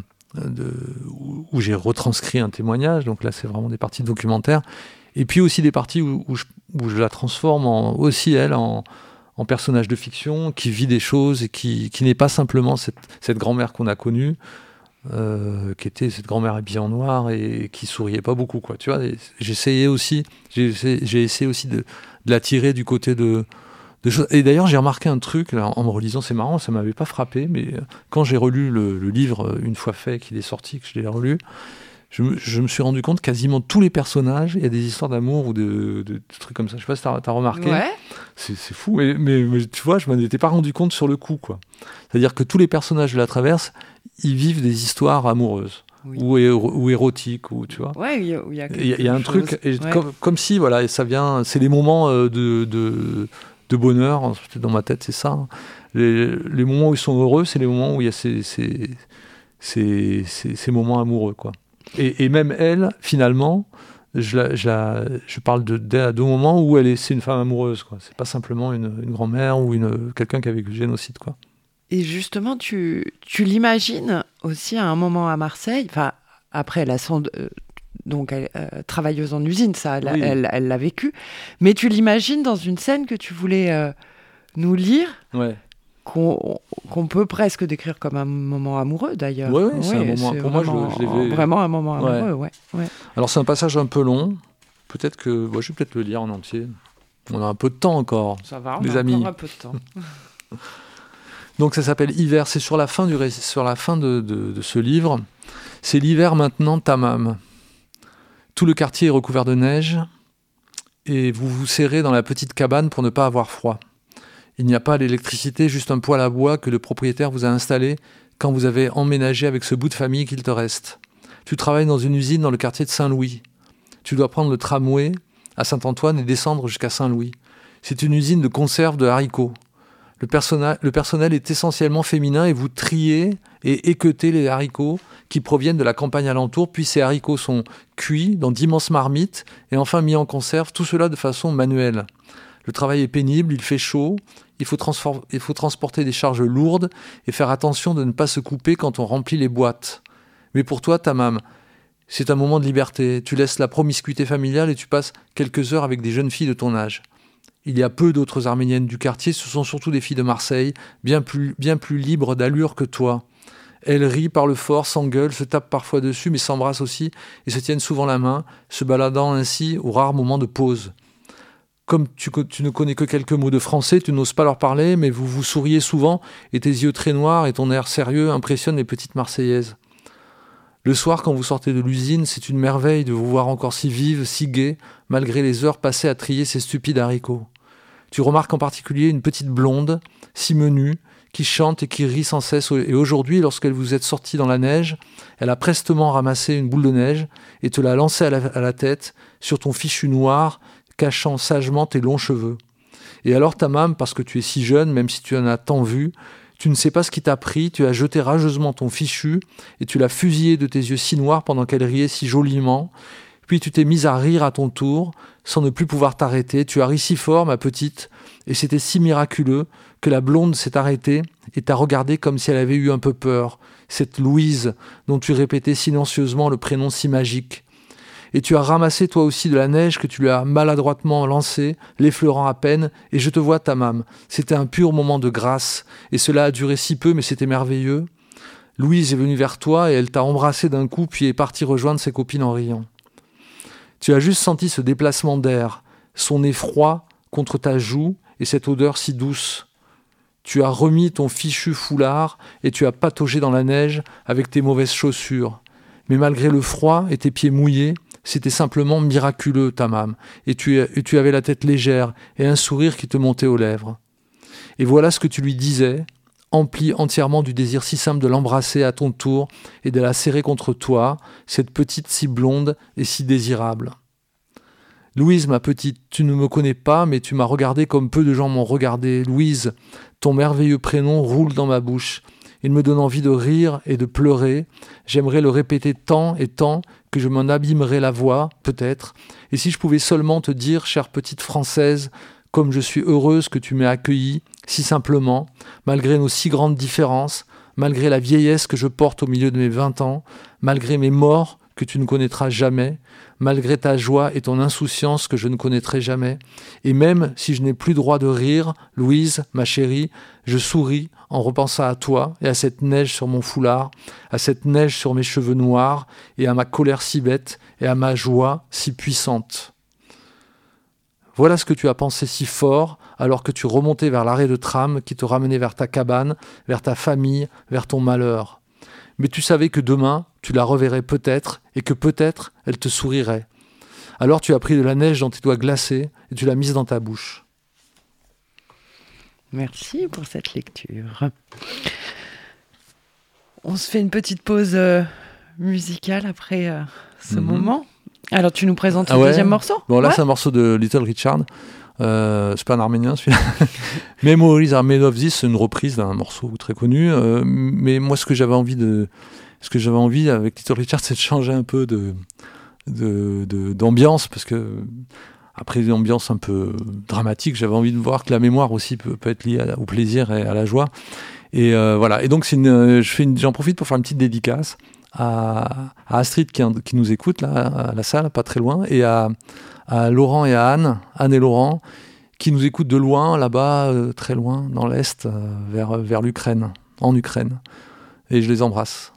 où j'ai retranscrit un témoignage. Donc là, c'est vraiment des parties documentaires. Et puis aussi des parties où je la transforme aussi, elle, en personnage de fiction, qui vit des choses et qui n'est pas simplement cette grand-mère qu'on a connue, qui était cette grand-mère habillée en noir et qui souriait pas beaucoup, quoi. Tu vois, j'ai essayé aussi de la tirer du côté de choses. Et d'ailleurs, j'ai remarqué un truc là, en me relisant, c'est marrant, ça m'avait pas frappé, mais quand j'ai relu le livre une fois fait, qu'il est sorti, que je l'ai relu, je me suis rendu compte quasiment tous les personnages, il y a des histoires d'amour ou de trucs comme ça. Je sais pas si t'as remarqué. Ouais. C'est fou, mais tu vois, je m'en étais pas rendu compte sur le coup, quoi. C'est-à-dire que tous les personnages de la traverse, ils vivent des histoires amoureuses. Oui. Ou érotiques, ou tu vois. Ouais, il y a un truc, et comme si, voilà, et ça vient, c'est les moments de bonheur, dans ma tête, c'est ça. Hein. Les moments où ils sont heureux, c'est les moments où il y a ces moments amoureux, quoi. Et même elle, finalement, je parle de 2 moments où c'est une femme amoureuse, quoi. C'est pas simplement une grand-mère ou quelqu'un qui a vécu le génocide, quoi. Et justement, tu l'imagines aussi à un moment à Marseille. Enfin, après, elle a travailleuse en usine, ça, Oui. elle l'a vécu. Mais tu l'imagines dans une scène que tu voulais nous lire. Ouais. Qu'on peut presque décrire comme un moment amoureux, d'ailleurs. Oui, c'est un moment. Pour moi, je l'ai vu. Vraiment un moment amoureux, ouais. Alors, c'est un passage un peu long. Peut-être que je vais peut-être le lire en entier. On a un peu de temps encore. Ça va, les on a amis. encore un peu de temps. Donc, ça s'appelle Hiver. C'est sur la fin de ce livre. C'est l'hiver maintenant, Tamam. Tout le quartier est recouvert de neige et vous vous serrez dans la petite cabane pour ne pas avoir froid. Il n'y a pas d'électricité, juste un poêle à bois que le propriétaire vous a installé quand vous avez emménagé avec ce bout de famille qu'il te reste. Tu travailles dans une usine dans le quartier de Saint-Louis. Tu dois prendre le tramway à Saint-Antoine et descendre jusqu'à Saint-Louis. C'est une usine de conserve de haricots. Le personnel est essentiellement féminin et vous triez et équeutez les haricots qui proviennent de la campagne alentour, puis ces haricots sont cuits dans d'immenses marmites et enfin mis en conserve, tout cela de façon manuelle. Le travail est pénible, il fait chaud, il faut transporter des charges lourdes et faire attention de ne pas se couper quand on remplit les boîtes. Mais pour toi, Tamam, c'est un moment de liberté. Tu laisses la promiscuité familiale et tu passes quelques heures avec des jeunes filles de ton âge. Il y a peu d'autres Arméniennes du quartier, ce sont surtout des filles de Marseille, bien plus libres d'allure que toi. Elles rient, parlent fort, s'engueulent, se tapent parfois dessus, mais s'embrassent aussi et se tiennent souvent la main, se baladant ainsi aux rares moments de pause. Comme tu ne connais que quelques mots de français, tu n'oses pas leur parler, mais vous vous souriez souvent, et tes yeux très noirs et ton air sérieux impressionnent les petites Marseillaises. Le soir, quand vous sortez de l'usine, c'est une merveille de vous voir encore si vive, si gaie, malgré les heures passées à trier ces stupides haricots. Tu remarques en particulier une petite blonde, si menue, qui chante et qui rit sans cesse. Et aujourd'hui, lorsqu'elle vous êtes sortie dans la neige, elle a prestement ramassé une boule de neige et te l'a lancée à la tête, sur ton fichu noir, cachant sagement tes longs cheveux. Et alors Tamam, parce que tu es si jeune, même si tu en as tant vu, tu ne sais pas ce qui t'a pris, tu as jeté rageusement ton fichu et tu l'as fusillé de tes yeux si noirs pendant qu'elle riait si joliment. Puis tu t'es mise à rire à ton tour, sans ne plus pouvoir t'arrêter. Tu as ri si fort, ma petite, et c'était si miraculeux que la blonde s'est arrêtée et t'a regardé comme si elle avait eu un peu peur. Cette Louise, dont tu répétais silencieusement le prénom si magique. Et tu as ramassé toi aussi de la neige que tu lui as maladroitement lancée, l'effleurant à peine, et je te vois, Tamam. C'était un pur moment de grâce, et cela a duré si peu, mais c'était merveilleux. Louise est venue vers toi et elle t'a embrassé d'un coup, puis est partie rejoindre ses copines en riant. Tu as juste senti ce déplacement d'air, son nez froid contre ta joue et cette odeur si douce. Tu as remis ton fichu foulard et tu as pataugé dans la neige avec tes mauvaises chaussures. Mais malgré le froid et tes pieds mouillés, c'était simplement miraculeux, Tamam, et tu avais la tête légère et un sourire qui te montait aux lèvres. Et voilà ce que tu lui disais, empli entièrement du désir si simple de l'embrasser à ton tour et de la serrer contre toi, cette petite si blonde et si désirable. Louise, ma petite, tu ne me connais pas, mais tu m'as regardé comme peu de gens m'ont regardé. Louise, ton merveilleux prénom roule dans ma bouche. Il me donne envie de rire et de pleurer. J'aimerais le répéter tant et tant que je m'en abîmerais la voix, peut-être. Et si je pouvais seulement te dire, chère petite Française, comme je suis heureuse que tu m'aies accueillie, si simplement, malgré nos si grandes différences, malgré la vieillesse que je porte au milieu de mes 20 ans, malgré mes morts que tu ne connaîtras jamais, malgré ta joie et ton insouciance que je ne connaîtrai jamais. Et même si je n'ai plus droit de rire, Louise, ma chérie, je souris en repensant à toi et à cette neige sur mon foulard, à cette neige sur mes cheveux noirs et à ma colère si bête et à ma joie si puissante. Voilà ce que tu as pensé si fort alors que tu remontais vers l'arrêt de tram qui te ramenait vers ta cabane, vers ta famille, vers ton malheur. Mais tu savais que demain, tu la reverrais peut-être, et que peut-être, elle te sourirait. Alors tu as pris de la neige dans tes doigts glacés, et tu l'as mise dans ta bouche. Merci pour cette lecture. On se fait une petite pause musicale après ce moment. Alors tu nous présentes le deuxième morceau ? Bon, là, c'est un morceau de Little Richard. C'est pas un arménien celui-là. Memories Are Made of This, c'est une reprise d'un morceau très connu. Mais moi, ce que j'avais envie avec Little Richard, c'est de changer un peu d'ambiance, parce que après une ambiance un peu dramatique, j'avais envie de voir que la mémoire aussi peut être liée au plaisir et à la joie. Et voilà. Et donc j'en profite pour faire une petite dédicace à Astrid qui nous écoute là à la salle, pas très loin, et à Laurent et à Anne et Laurent, qui nous écoutent de loin, là-bas, très loin, dans l'Est, vers l'Ukraine, en Ukraine. Et je les embrasse.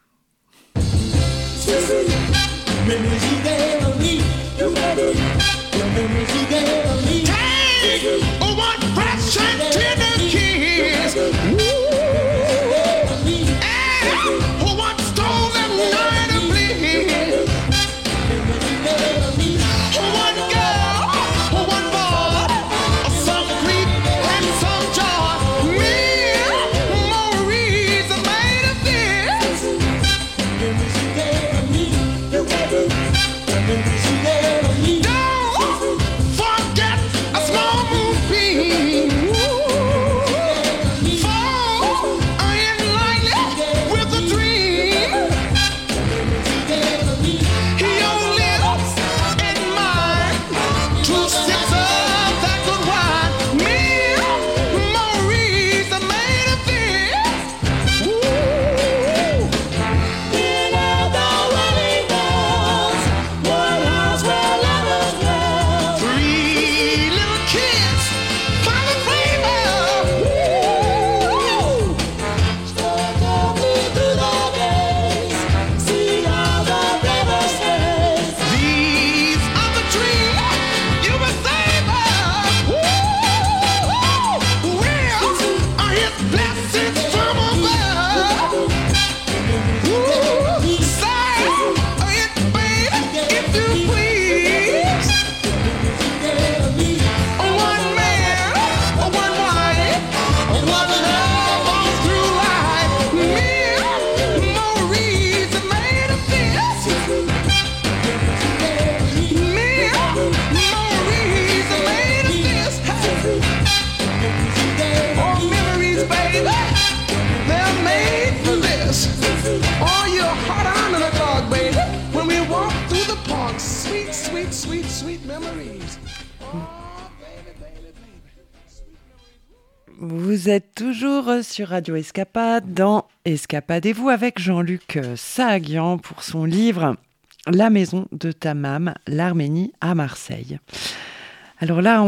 Vous êtes toujours sur Radio Escapade dans Escapadez-vous avec Jean-Luc Sahaguian pour son livre La maison de Tamam, l'Arménie à Marseille. Alors là,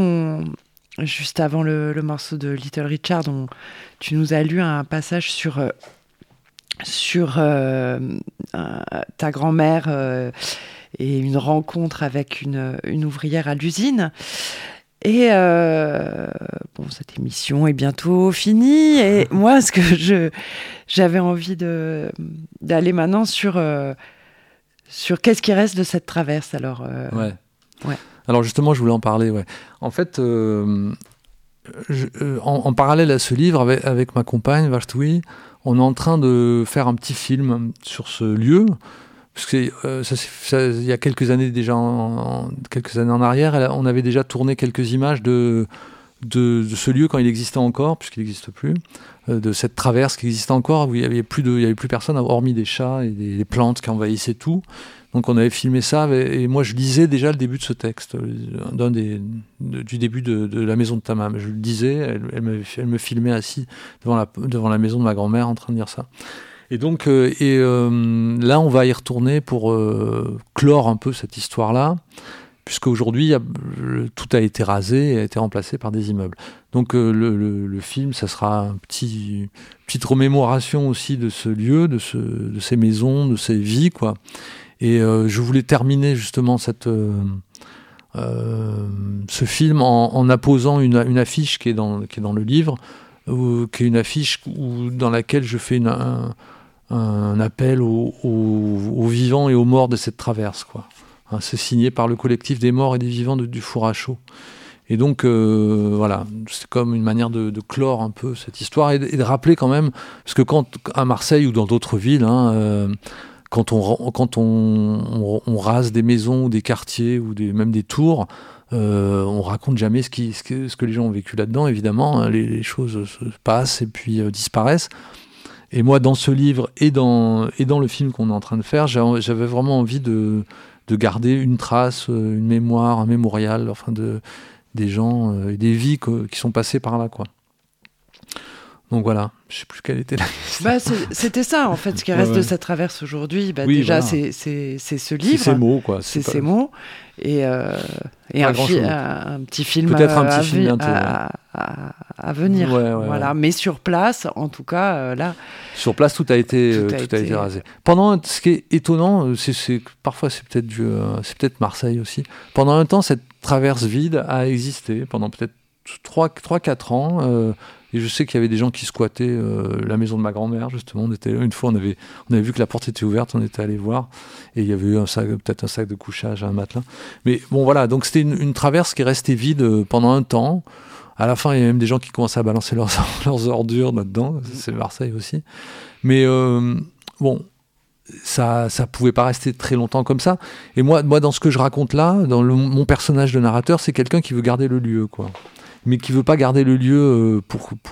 juste avant le morceau de Little Richard, tu nous as lu un passage sur sur ta grand-mère et une rencontre avec une ouvrière à l'usine. Et cette émission est bientôt finie. Et moi, ce que j'avais envie d'aller maintenant sur qu'est-ce qui reste de cette traverse. Alors, ouais. Alors justement, je voulais en parler. Ouais. En fait, en parallèle à ce livre, avec ma compagne, Vashtoui, on est en train de faire un petit film sur ce lieu. Parce que il y a quelques années déjà, quelques années en arrière, on avait déjà tourné quelques images de ce lieu quand il existait encore, puisqu'il n'existe plus, de cette traverse qui existait encore, où il y avait plus personne, hormis des chats et des plantes qui envahissaient tout. Donc on avait filmé ça, et moi je lisais déjà le début de ce texte, du début de La Maison de Tamam. Je le lisais, elle me filmait assis devant la maison de ma grand-mère en train de dire ça. Et donc, là, on va y retourner pour clore un peu cette histoire-là, puisqu'aujourd'hui, tout a été rasé et a été remplacé par des immeubles. Donc, le film, ça sera une petite remémoration aussi de ce lieu, de ces maisons, de ces vies, quoi. Et je voulais terminer justement ce film en apposant une affiche qui est dans le livre, qui est une affiche dans laquelle je fais un appel aux vivants et aux morts de cette traverse, quoi. Hein, c'est signé par le collectif des morts et des vivants du Four à Chaux. Et donc, voilà, c'est comme une manière de clore un peu cette histoire et de rappeler quand même, parce que à Marseille ou dans d'autres villes, quand on rase des maisons ou des quartiers ou même des tours, on raconte jamais ce que les gens ont vécu là-dedans, évidemment. Les choses se passent et puis disparaissent. Et moi, dans ce livre et dans le film qu'on est en train de faire, j'avais vraiment envie de garder une trace, une mémoire, un mémorial, enfin des gens et des vies qui sont passées par là, quoi. Donc voilà, je ne sais plus quelle était la question. C'était ça, en fait, ce qui reste de cette traverse aujourd'hui. Oui, déjà, voilà. C'est ce livre. C'est ces mots, quoi. C'est ces mots. Et un petit film, peut-être un petit film bientôt, à venir. Voilà. Mais sur place, en tout cas, là... Sur place, tout a été rasé. Ce qui est étonnant, parfois c'est peut-être Marseille aussi. Pendant un temps, cette traverse vide a existé, pendant peut-être 3-4 ans. Et je sais qu'il y avait des gens qui squattaient la maison de ma grand-mère, justement. Une fois, on avait vu que la porte était ouverte, on était allé voir. Et il y avait eu peut-être un sac de couchage, un matelas. Mais bon, voilà. Donc, c'était une traverse qui est restée vide pendant un temps. À la fin, il y a même des gens qui commençaient à balancer leurs ordures là-dedans. C'est Marseille aussi. Mais bon, ça pouvait pas rester très longtemps comme ça. Et moi, dans ce que je raconte là, mon personnage de narrateur, c'est quelqu'un qui veut garder le lieu, quoi. Mais qui veut pas garder le lieu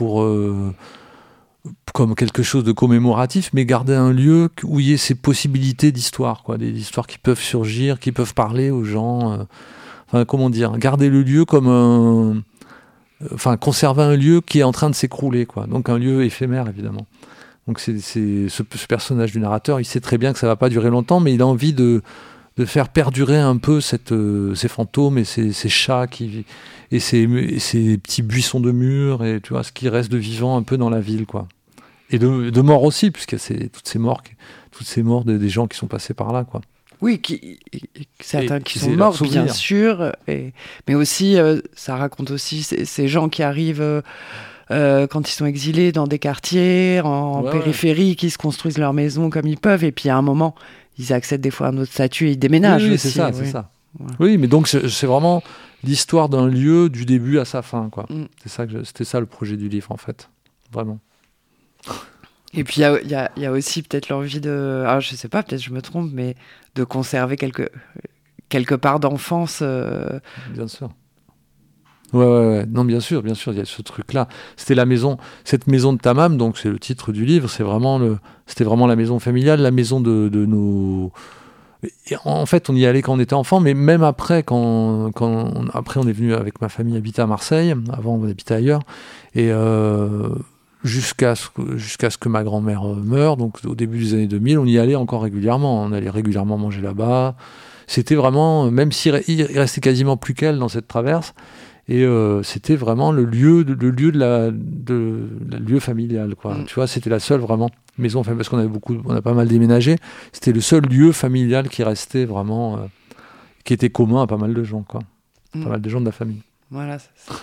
comme quelque chose de commémoratif, mais garder un lieu où il y ait ces possibilités d'histoire, quoi, des histoires qui peuvent surgir, qui peuvent parler aux gens. Comment dire, garder le lieu comme conserver un lieu qui est en train de s'écrouler, quoi. Donc un lieu éphémère, évidemment. Donc c'est ce personnage du narrateur, il sait très bien que ça va pas durer longtemps, mais il a envie de faire perdurer un peu ces fantômes et ces chats et ces petits buissons de murs, et tu vois, ce qui reste de vivant un peu dans la ville, quoi. Et de morts aussi, puisqu'il y a toutes ces morts des gens qui sont passés par là, quoi. Oui, certains qui sont morts, bien sûr, mais aussi, ça raconte aussi ces gens qui arrivent quand ils sont exilés dans des quartiers, en périphérie, qui se construisent leur maison comme ils peuvent, et puis à un moment, ils accèdent des fois à un autre statut et ils déménagent aussi. C'est ça. Ouais. Oui, mais donc c'est vraiment l'histoire d'un lieu du début à sa fin, quoi. C'était ça le projet du livre, en fait. Vraiment. Et puis il y a aussi peut-être l'envie de... Alors, je sais pas, peut-être je me trompe, mais de conserver quelque part d'enfance. Bien sûr. Ouais. Non, bien sûr, il y a ce truc-là. C'était cette maison de Tamam, donc c'est le titre du livre, c'était vraiment la maison familiale, la maison de nos... Et en fait, on y allait quand on était enfant, mais même après, après on est venu avec ma famille habiter à Marseille, avant on habitait ailleurs, et jusqu'à ce que ma grand-mère meure, donc au début des années 2000, on y allait encore régulièrement, on allait régulièrement manger là-bas. C'était vraiment, même s'il restait quasiment plus qu'elle dans cette traverse, et c'était vraiment le lieu familial, quoi. Tu vois, c'était la seule vraiment maison, enfin, parce on a pas mal déménagé. C'était le seul lieu familial qui restait vraiment, qui était commun à pas mal de gens, quoi. Pas mal de gens de la famille. Voilà, c'est ça.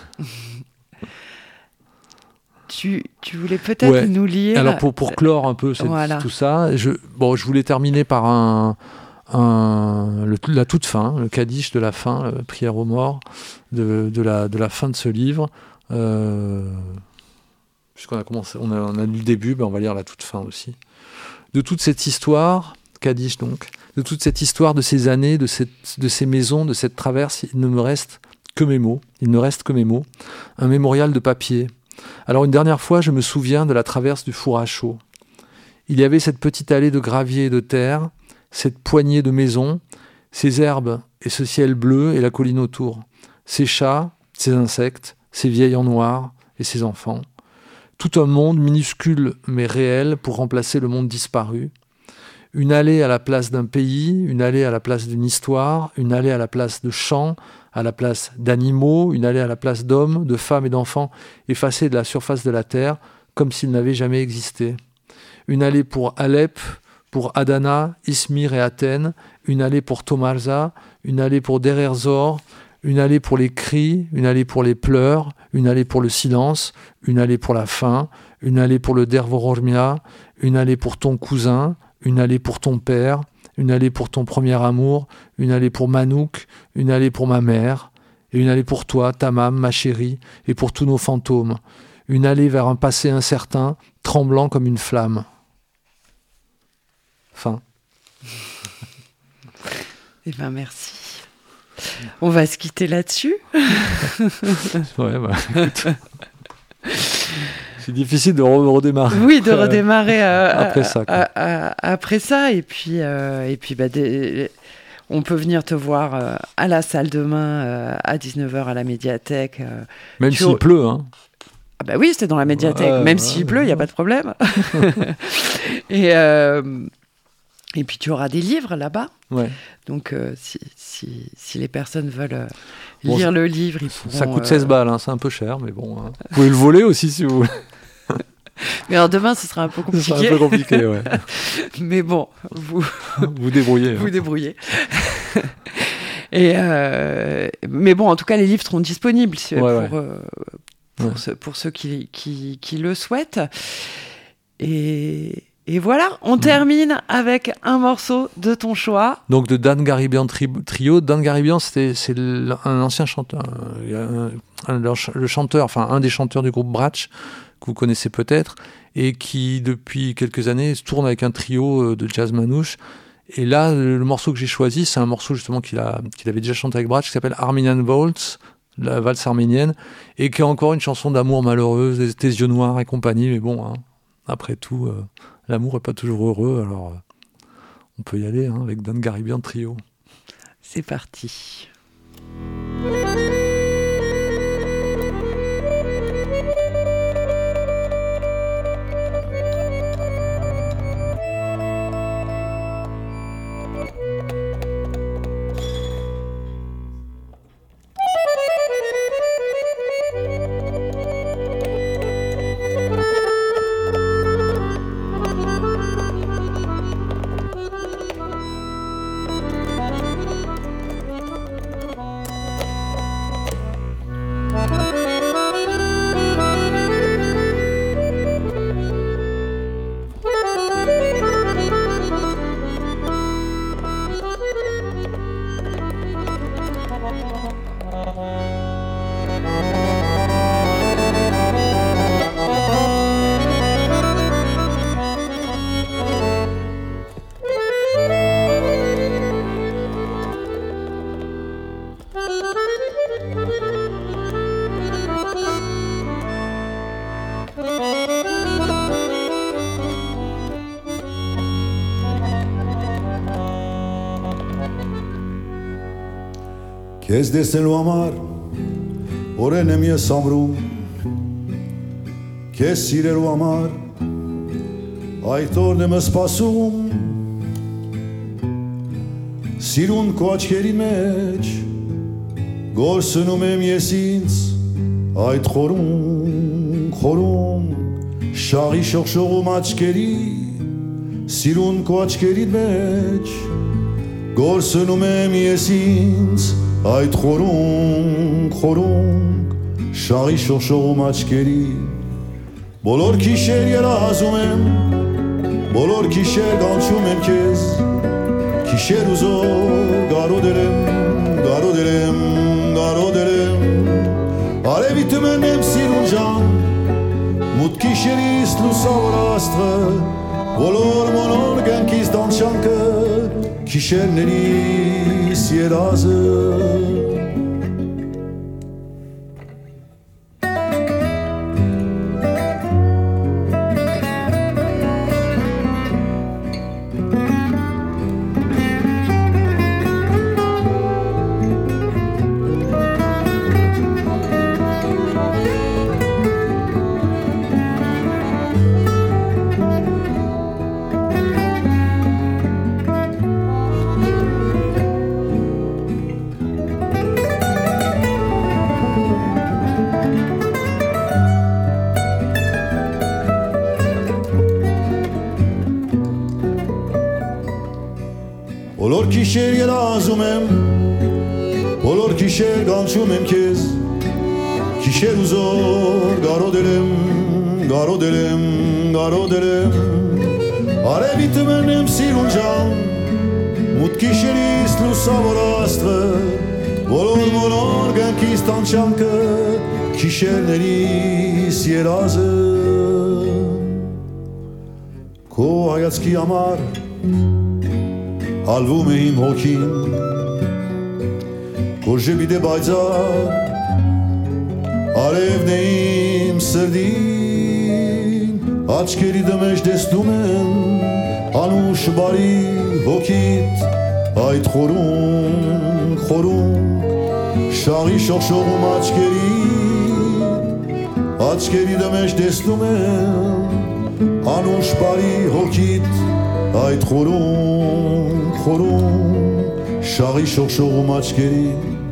Tu voulais peut-être nous lire... Alors pour clore un peu tout ça, je voulais terminer par la toute fin, le Kaddish de la fin, la prière aux morts de la fin de ce livre. Puisqu'on a commencé, on a lu le début, on va lire la toute fin aussi. De toute cette histoire, Kaddish donc, de toute cette histoire de ces années, de ces maisons, de cette traverse, il ne reste que mes mots, un mémorial de papier. Alors une dernière fois, je me souviens de la traverse du four à chaud. Il y avait cette petite allée de gravier et de terre, cette poignée de maisons, ces herbes et ce ciel bleu et la colline autour, ces chats, ces insectes, ces vieilles en noir et ces enfants. Tout un monde minuscule mais réel pour remplacer le monde disparu. Une allée à la place d'un pays, une allée à la place d'une histoire, une allée à la place de champs, à la place d'animaux, une allée à la place d'hommes, de femmes et d'enfants effacés de la surface de la terre comme s'ils n'avaient jamais existé. Une allée pour Alep, pour Adana, Izmir et Athènes, une allée pour Tomarza, une allée pour Deir ez-Zor, une allée pour les cris, une allée pour les pleurs, une allée pour le silence, une allée pour la faim, une allée pour le Dervorormia, une allée pour ton cousin, une allée pour ton père, une allée pour ton premier amour, une allée pour Manouk, une allée pour ma mère, et une allée pour toi, Tamam, ma chérie, et pour tous nos fantômes. Une allée vers un passé incertain, tremblant comme une flamme. Fin. Eh bien, merci. On va se quitter là-dessus. Écoute. C'est difficile de redémarrer. Oui, de redémarrer après ça. Après ça, et puis on peut venir te voir à la salle demain à 19h à la médiathèque. Même s'il pleut, hein. Ah bah oui, c'est dans la médiathèque. Même s'il pleut, il n'y a pas de problème. Et puis tu auras des livres là-bas. Ouais. Donc si les personnes veulent lire le livre, ils pourront... Ça coûte 16 balles, hein, c'est un peu cher, mais bon. Hein. Vous pouvez le voler aussi si vous voulez. Mais alors demain, ce sera un peu compliqué. Ce sera un peu compliqué, ouais. Mais bon, vous débrouillez. Vous débrouillez. Mais bon, en tout cas, les livres seront disponibles pour ceux qui le souhaitent. Et voilà, on termine avec un morceau de ton choix. Donc de Dan Garibian Trio. Dan Garibian, c'est un ancien chanteur, le chanteur, enfin un des chanteurs du groupe Bratch, que vous connaissez peut-être, et qui depuis quelques années se tourne avec un trio de jazz manouche. Et là, le morceau que j'ai choisi, c'est un morceau justement qu'il avait déjà chanté avec Bratch, qui s'appelle Armenian Waltz, la valse arménienne, et qui est encore une chanson d'amour malheureuse, tes yeux noirs et compagnie. Mais bon, hein, après tout... l'amour n'est pas toujours heureux, alors on peut y aller avec Dan Garibian Trio. C'est parti. Քեզ դեսելու համար օրեն եմ ես ամրում Քեզ սիրելու համար այդ օրն եմ սպասում Սիրուն քո աչքերի մեջ գործնում եմ ես ինձ այդ խորում շաղի շողշողում աչքերի սիրուն քո աչքերիդ մեջ գործնում եմ ես ինձ այդ խորունկ շաղի շողշողում աչքերի բոլոր գիշեր երազում եմ բոլոր գիշեր կանչում եմ քեզ գիշեր ու զոր գարոդել եմ արևի թմեն եմ սիրուն ջան մութ գիշերից լուսավոր աստղը բոլոր մոնոր գենքից դանշանքը գիշերներիս երազը Բոլոր գիշեր երազում եմ բոլոր գիշեր կանչում եմ քեզ գիշեր ու զոր գարոդել եմ արևի թմեն եմ սիրուն ջան մութ գիշերից լուսավոր աստղը բոլոր մոնոր գենքից տանչանքը գիշերներիս երազը քո հայացքի համար Ալվում է իմ հոգին Քո ժպիտը բայձար Արևն է իմ սրտին Աչքերիդ մեջ տեսնում եմ Անուշ բարի հոգիդ Այդ խորունկ Շաղի շողշողում Աչքերիդ մեջ տեսնում եմ Անուշ բարի հոգիդ Այդ խորունկ շաղի շողշողում աչքերի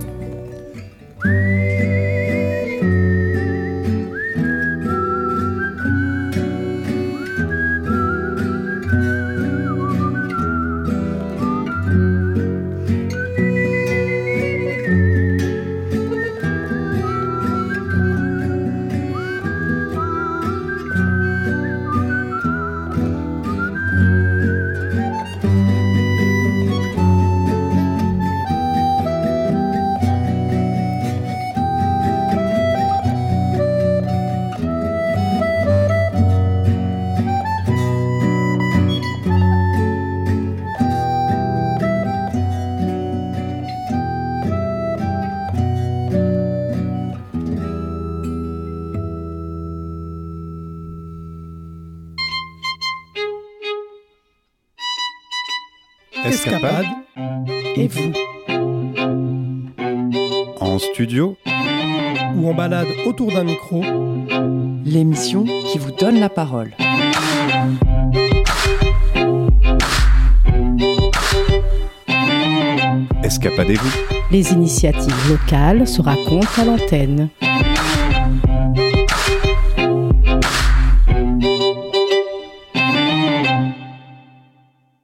Escapade et vous. En studio Ou en balade autour d'un micro. L'émission qui vous donne la parole. Escapadez-vous. Les initiatives locales se racontent à l'antenne.